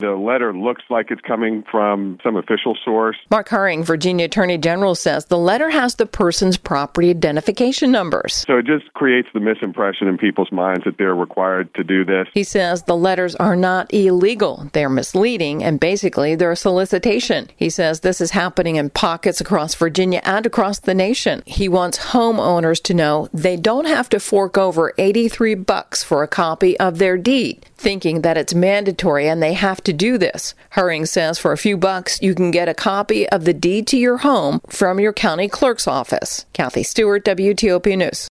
The letter looks like it's coming from some official source. Mark Hurring, Virginia Attorney General, says the letter has the person's property identification numbers. So it just creates the misimpression in people's minds that they're required to do this. He says the letters are not illegal. They're misleading, and basically they're a solicitation. He says this is happening in pockets across Virginia and across the nation. He wants homeowners to know they don't have to fork over $83 for a copy of their deed, thinking that it's mandatory and they have to do this. Hurring says for a few bucks, you can get a copy of the deed to your home from your county clerk's office. Kathy Stewart, WTOP News.